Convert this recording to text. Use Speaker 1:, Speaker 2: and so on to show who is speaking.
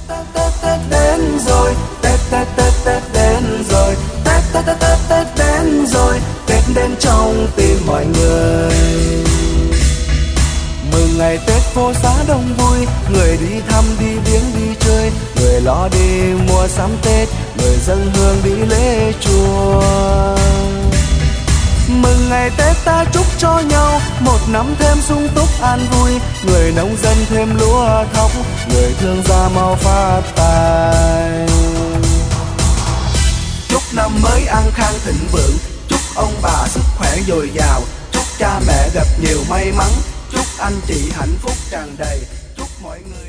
Speaker 1: Tết đến rồi, Tết đến rồi, Tết đến rồi, Tết đến trong tim mọi người. Mừng ngày Tết phố xá đông vui, người đi thăm đi viếng đi chơi, người lo đi mua sắm Tết, người dâng hương đi lễ chùa. Mừng ngày Tết ta chúc cho nhau một năm thêm sung túc an vui, người nông dân thêm lúa thóc, người thương gia mau phát tài. Chúc năm mới an khang thịnh vượng, chúc ông bà sức khỏe dồi dào, chúc cha mẹ gặp nhiều may mắn, chúc anh chị hạnh phúc tràn đầy, chúc mọi người